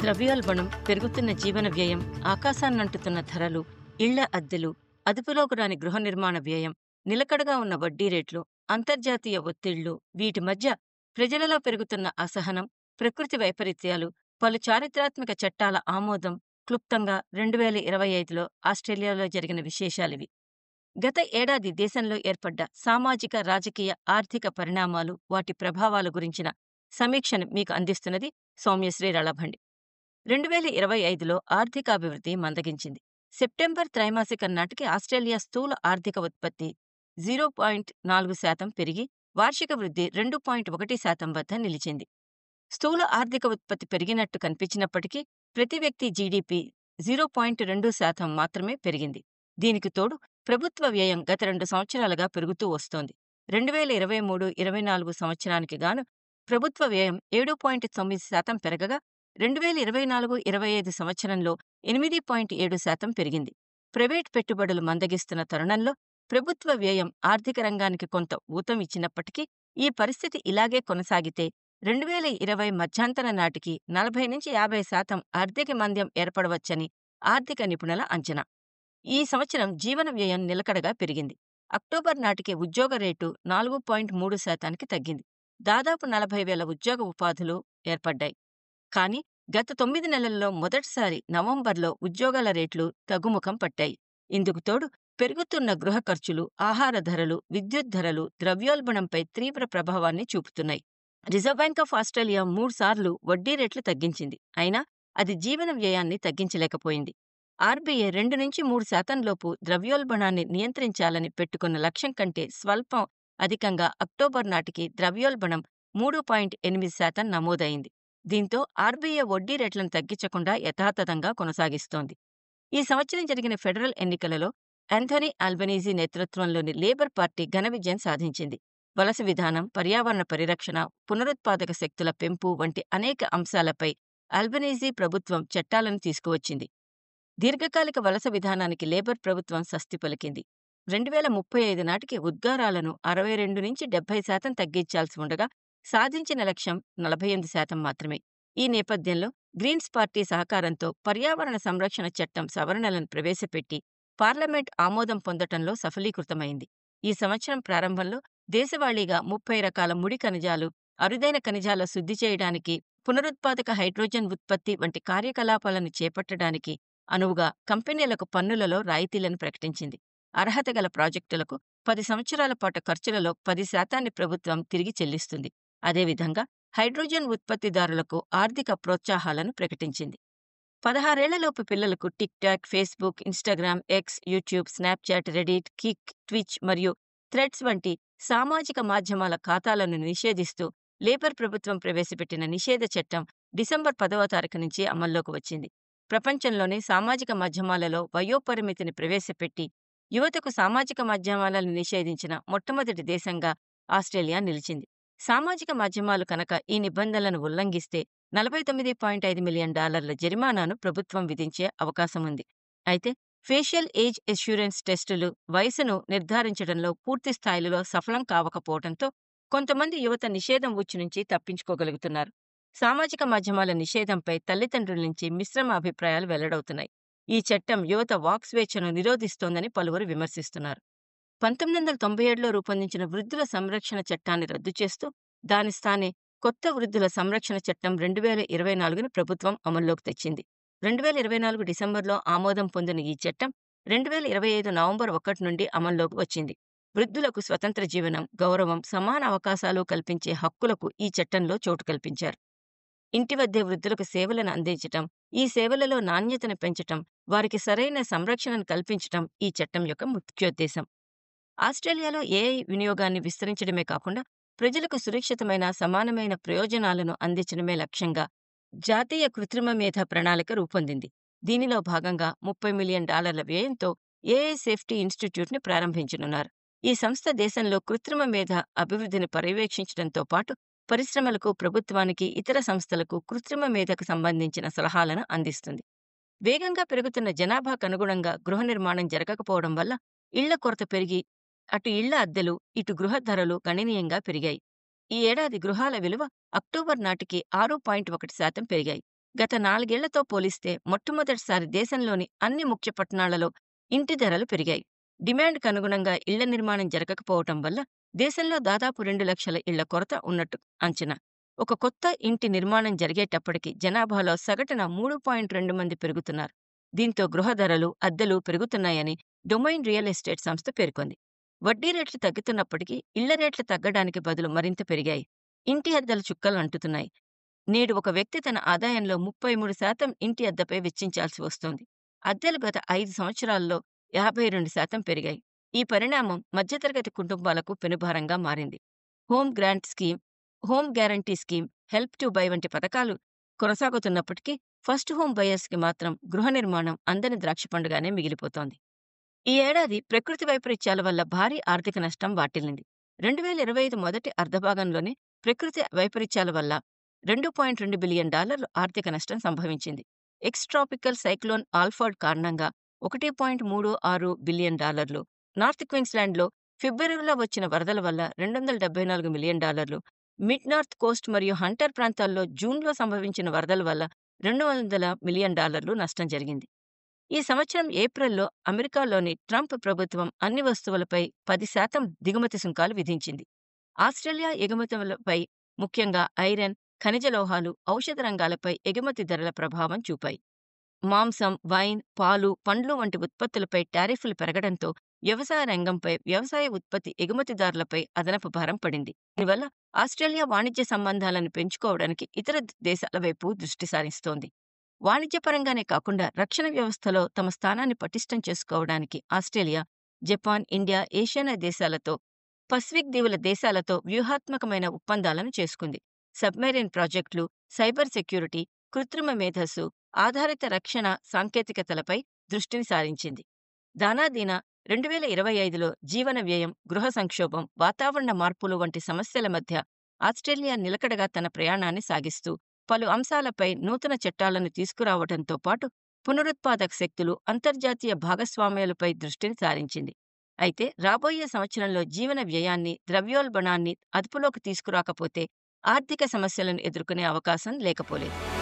ద్రవ్యోల్బణం, పెరుగుతున్న జీవన వ్యయం, ఆకాశాన్నంటుతున్న ధరలు, ఇళ్ల అద్దెలు, అదుపులోకి రాని గృహ నిర్మాణ వ్యయం, నిలకడగా ఉన్న వడ్డీ రేట్లు, అంతర్జాతీయ ఒత్తిళ్లు, వీటి మధ్య ప్రజలలో పెరుగుతున్న అసహనం, ప్రకృతి వైపరీత్యాలు, పలు చారిత్రాత్మక చట్టాల ఆమోదం క్లుప్తంగా 2025లో ఆస్ట్రేలియాలో జరిగిన విశేషాలివి. గత ఏడాది దేశంలో ఏర్పడ్డ సామాజిక, రాజకీయ, ఆర్థిక పరిణామాలు, వాటి ప్రభావాల గురించిన సమీక్షను మీకు అందిస్తున్నది సౌమ్యశ్రీ రళభండి. 2025లో ఆర్థికాభివృద్ధి మందగించింది. సెప్టెంబర్ త్రైమాసికం నాటికి ఆస్ట్రేలియా స్థూల ఆర్థిక ఉత్పత్తి 0.4% పెరిగి వార్షిక వృద్ధి 2.1% వద్ద నిలిచింది. స్థూల ఆర్థిక ఉత్పత్తి పెరిగినట్టు కనిపించినప్పటికీ ప్రతి వ్యక్తి జీడీపీ 0.2% మాత్రమే పెరిగింది. దీనికి తోడు ప్రభుత్వ వ్యయం గత 2 సంవత్సరాలుగా పెరుగుతూ వస్తోంది. 2023-24 సంవత్సరానికి గాను ప్రభుత్వ వ్యయం 7.9% పెరగగా 2024-25 సంవత్సరంలో 8.7% పెరిగింది. ప్రైవేట్ పెట్టుబడులు మందగిస్తున్న తరుణంలో ప్రభుత్వ వ్యయం ఆర్థిక రంగానికి కొంత ఊతం ఇచ్చినప్పటికీ ఈ పరిస్థితి ఇలాగే కొనసాగితే 2020 మధ్యాంతరం నాటికి 40-50% ఆర్థిక మాంద్యం ఏర్పడవచ్చని ఆర్థిక నిపుణుల అంచనా. ఈ సంవత్సరం జీవన వ్యయం నిలకడగా పెరిగింది. అక్టోబర్ నాటికి ఉద్యోగ రేటు 4.3%కి తగ్గింది. దాదాపు 40,000 ఉద్యోగ ఉపాధులు ఏర్పడ్డాయి. కానీ గత 9 నెలల్లో మొదటిసారి నవంబర్లో ఉద్యోగాల రేట్లు తగ్గుముఖం పట్టాయి. ఇందుకు తోడు పెరుగుతున్న గృహ ఖర్చులు, ఆహార ధరలు, విద్యుత్ ధరలు ద్రవ్యోల్బణంపై తీవ్ర ప్రభావాన్ని చూపుతున్నాయి. రిజర్వ్ బ్యాంక్ ఆఫ్ ఆస్ట్రేలియా 3 సార్లు వడ్డీ రేట్లు తగ్గించింది. అయినా అది జీవన వ్యయాన్ని తగ్గించలేకపోయింది. ఆర్బీఐ 2-3% లోపు ద్రవ్యోల్బణాన్ని నియంత్రించాలని పెట్టుకున్న లక్ష్యం కంటే స్వల్పం అధికంగా అక్టోబర్ నాటికి ద్రవ్యోల్బణం 3.8% నమోదైంది. దీంతో ఆర్బీఐ వడ్డీ రేట్లను తగ్గించకుండా యథాతథంగా కొనసాగిస్తోంది. ఈ సంవత్సరం జరిగిన ఫెడరల్ ఎన్నికలలో యాంథనీ ఆల్బనీజీ నేతృత్వంలోని లేబర్ పార్టీ ఘన విజయం సాధించింది. వలస విధానం, పర్యావరణ పరిరక్షణ, పునరుత్పాదక శక్తుల పెంపు వంటి అనేక అంశాలపై ఆల్బనీజీ ప్రభుత్వం చట్టాలను తీసుకువచ్చింది. దీర్ఘకాలిక వలస విధానానికి లేబర్ ప్రభుత్వం స్వస్తి పలికింది. 2035 నాటికి ఉద్గారాలను 62-70% తగ్గించాల్సి ఉండగా సాధించిన లక్ష్యం 48% మాత్రమే. ఈ నేపథ్యంలో గ్రీన్స్ పార్టీ సహకారంతో పర్యావరణ సంరక్షణ చట్టం సవరణలను ప్రవేశపెట్టి పార్లమెంట్ ఆమోదం పొందటంలో సఫలీకృతమైంది. ఈ సంవత్సరం ప్రారంభంలో దేశవాళీగా 30 రకాల ముడి ఖనిజాలు, అరుదైన ఖనిజాల శుద్ధి చేయడానికి, పునరుత్పాదక హైడ్రోజన్ ఉత్పత్తి వంటి కార్యకలాపాలను చేపట్టడానికి అనువుగా కంపెనీలకు పన్నులలో రాయితీలను ప్రకటించింది. అర్హత గల ప్రాజెక్టులకు 10 సంవత్సరాల పాటు ఖర్చులలో 10% ప్రభుత్వం తిరిగి చెల్లిస్తుంది. అదేవిధంగా హైడ్రోజన్ ఉత్పత్తిదారులకు ఆర్థిక ప్రోత్సాహాలను ప్రకటించింది. 16 ఏళ్లలోపు పిల్లలకు TikTok, Facebook, Instagram, X, YouTube, Snapchat, Reddit, Kick, Twitch మరియు థ్రెడ్స్ వంటి సామాజిక మాధ్యమాల ఖాతాలను నిషేధిస్తూ లేబర్ ప్రభుత్వం ప్రవేశపెట్టిన నిషేధ చట్టం డిసెంబర్ 10వ తారీఖు నుంచి అమల్లోకి వచ్చింది. ప్రపంచంలోనే సామాజిక మాధ్యమాలలో వయోపరిమితిని ప్రవేశపెట్టి యువతకు సామాజిక మాధ్యమాలను నిషేధించిన మొట్టమొదటి దేశంగా ఆస్ట్రేలియా నిలిచింది. సామాజిక మాధ్యమాలు కనుక ఈ నిబంధనలను ఉల్లంఘిస్తే $49.5 మిలియన్ జరిమానాను ప్రభుత్వం విధించే అవకాశముంది. అయితే ఫేషియల్ ఏజ్ అష్యూరెన్స్ టెస్టులు వయసును నిర్ధారించడంలో పూర్తి స్థాయిలో సఫలం కావకపోవడంతో కొంతమంది యువత నిషేధం ఉచ్చు నుంచి తప్పించుకోగలుగుతున్నారు. సామాజిక మాధ్యమాల నిషేధంపై తల్లిదండ్రుల నుంచి మిశ్రమ అభిప్రాయాలు వెల్లడవుతున్నాయి. ఈ చట్టం యువత వాక్ స్వేచ్ఛను నిరోధిస్తోందని పలువురు విమర్శిస్తున్నారు. 1997లో రూపొందించిన వృద్ధుల సంరక్షణ చట్టాన్ని రద్దు చేస్తూ దాని స్థానే కొత్త వృద్ధుల సంరక్షణ చట్టం 2024ను ప్రభుత్వం అమల్లోకి తెచ్చింది. 2024 డిసెంబర్లో ఆమోదం పొందిన ఈ చట్టం 2025 నవంబర్ 1 నుండి అమల్లోకి వచ్చింది. వృద్ధులకు స్వతంత్ర జీవనం, గౌరవం, సమాన అవకాశాలు కల్పించే హక్కులకు ఈ చట్టంలో చోటు కల్పించారు. ఇంటి వద్దే వృద్ధులకు సేవలను అందించటం, ఈ సేవలలో నాణ్యతను పెంచటం, వారికి సరైన సంరక్షణను కల్పించటం ఈ చట్టం యొక్క ముఖ్యోద్దేశం. ఆస్ట్రేలియాలో ఏఐ వినియోగాన్ని విస్తరించడమే కాకుండా ప్రజలకు సురక్షితమైన, సమానమైన ప్రయోజనాలను అందించడమే లక్ష్యంగా జాతీయ కృత్రిమ మేధ ప్రణాళిక రూపొందింది. దీనిలో భాగంగా $30 మిలియన్ వ్యయంతో ఏఐ సేఫ్టీ ఇన్స్టిట్యూట్ని ప్రారంభించనున్నారు. ఈ సంస్థ దేశంలో కృత్రిమ మేధ అభివృద్ధిని పర్యవేక్షించడంతో పాటు పరిశ్రమలకు, ప్రభుత్వానికి, ఇతర సంస్థలకు కృత్రిమ మేధకు సంబంధించిన సలహాలను అందిస్తుంది. వేగంగా పెరుగుతున్న జనాభాకు అనుగుణంగా గృహ నిర్మాణం జరగకపోవడం వల్ల ఇళ్ల కొరత పెరిగి అటు ఇళ్ల అద్దెలు, ఇటు గృహ ధరలు గణనీయంగా పెరిగాయి. ఈ ఏడాది గృహాల విలువ అక్టోబర్ నాటికి 6.1% పెరిగాయి. గత 4 ఏళ్లతో పోలిస్తే మొట్టమొదటిసారి దేశంలోని అన్ని ముఖ్య పట్టణాలలో ఇంటి ధరలు పెరిగాయి. డిమాండ్‌కు అనుగుణంగా ఇళ్ల నిర్మాణం జరగకపోవటం వల్ల దేశంలో దాదాపు 2 లక్షల ఇళ్ల కొరత ఉన్నట్టు అంచనా. ఒక కొత్త ఇంటి నిర్మాణం జరిగేటప్పటికి జనాభాలో సగటున 3.2 మంది పెరుగుతున్నారు. దీంతో గృహ ధరలు, అద్దెలు పెరుగుతున్నాయని డొమైన్ రియల్ ఎస్టేట్ సంస్థ పేర్కొంది. వడ్డీ రేట్లు తగ్గుతున్నప్పటికీ ఇళ్ల రేట్లు తగ్గడానికి బదులు మరింత పెరిగాయి. ఇంటి అద్దెల చుక్కలు అంటుతున్నాయి. నేడు ఒక వ్యక్తి తన ఆదాయంలో 33% ఇంటి అద్దెపై వెచ్చించాల్సి వస్తోంది. అద్దెలు గత 5 సంవత్సరాల్లో 52% పెరిగాయి. ఈ పరిణామం మధ్యతరగతి కుటుంబాలకు పెనుభారంగా మారింది. Home grant scheme, home guarantee scheme, help to buy వంటి పథకాలు కొనసాగుతున్నప్పటికీ ఫస్ట్ హోమ్ బయర్స్‌కి మాత్రం గృహ నిర్మాణం అందని ద్రాక్షపండుగానే మిగిలిపోతోంది. ఈ ఏడాది ప్రకృతి వైపరీత్యాల వల్ల భారీ ఆర్థిక నష్టం వాటిల్లింది. 2025 మొదటి అర్ధభాగంలోనే ప్రకృతి వైపరీత్యాల వల్ల $2.2 బిలియన్ ఆర్థిక నష్టం సంభవించింది. ఎక్స్ ట్రాపికల్ సైక్లోన్ ఆల్ఫర్డ్ కారణంగా $1.36 బిలియన్, నార్త్ క్వీన్స్లాండ్లో ఫిబ్రవరిలో వచ్చిన వరదల వల్ల $274 మిలియన్, మిడ్ నార్త్ కోస్ట్ మరియు హంటర్ ప్రాంతాల్లో జూన్లో సంభవించిన వరదల వల్ల $200 మిలియన్ నష్టం జరిగింది. ఈ సంవత్సరం ఏప్రిల్లో అమెరికాలోని ట్రంప్ ప్రభుత్వం అన్ని వస్తువులపై 10% దిగుమతి సుంకాలు విధించింది. ఆస్ట్రేలియా ఎగుమతులపై, ముఖ్యంగా ఐరన్, ఖనిజ లోహాలు, ఔషధ రంగాలపై ఎగుమతి ధరల ప్రభావం చూపాయి. మాంసం, వైన్, పాలు, పండ్లు వంటి ఉత్పత్తులపై టారిఫ్లు పెరగడంతో వ్యవసాయ రంగంపై, వ్యవసాయ ఉత్పత్తి ఎగుమతిదారులపై అదనపు భారం పడింది. దీనివల్ల ఆస్ట్రేలియా వాణిజ్య సంబంధాలను పెంచుకోవడానికి ఇతర దేశాల వైపు దృష్టి సారిస్తోంది. వాణిజ్యపరంగానే కాకుండా రక్షణ వ్యవస్థలో తమ స్థానాన్ని పటిష్టం చేసుకోవడానికి ఆస్ట్రేలియా, జపాన్, ఇండియా, ఏషియానా దేశాలతో, పసిఫిక్ దీవుల దేశాలతో వ్యూహాత్మకమైన ఒప్పందాలను చేసుకుంది. సబ్మెరైన్ ప్రాజెక్టులు, సైబర్ సెక్యూరిటీ, కృత్రిమ మేధస్సు ఆధారిత రక్షణ సాంకేతికతలపై దృష్టిని సారించింది. దానాదీనా 2025లో జీవన వ్యయం, గృహ సంక్షోభం, వాతావరణ మార్పులు వంటి సమస్యల మధ్య ఆస్ట్రేలియా నిలకడగా తన ప్రయాణాన్ని సాగిస్తూ పలు అంశాలపై నూతన చట్టాలను తీసుకురావడంతో పాటు పునరుత్పాదక శక్తులు, అంతర్జాతీయ భాగస్వామ్యాలపై దృష్టిని సారించింది. అయితే రాబోయే సంవత్సరంలో జీవన వ్యయాన్ని, ద్రవ్యోల్బణాన్ని అదుపులోకి తీసుకురాకపోతే ఆర్థిక సమస్యలను ఎదుర్కొనే అవకాశం లేకపోలేదు.